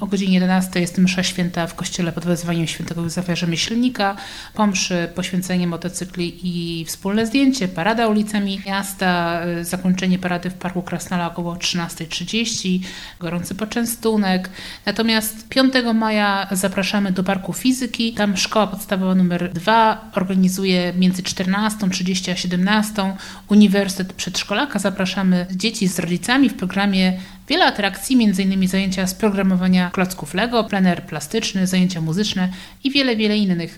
O godzinie 11 jest msza święta w kościele pod wezwaniem świętego Józefa Rzemieślnika, po mszy poświęcenie motocykli i wspólne zdjęcie, parada ulicami miasta, zakończenie parady w Parku Krasnala około 13:30, gorący poczęstunek. Natomiast 5 maja zapraszamy do Parku Fizyki. Tam szkoła podstawowa numer 2 organizuje między 14:30 a 17:00 Uniwersytet Przedszkolaka. Zapraszamy dzieci z rodzicami w programie wiele atrakcji, m.in. zajęcia z programowania klocków Lego, plener plastyczny, zajęcia muzyczne i wiele innych.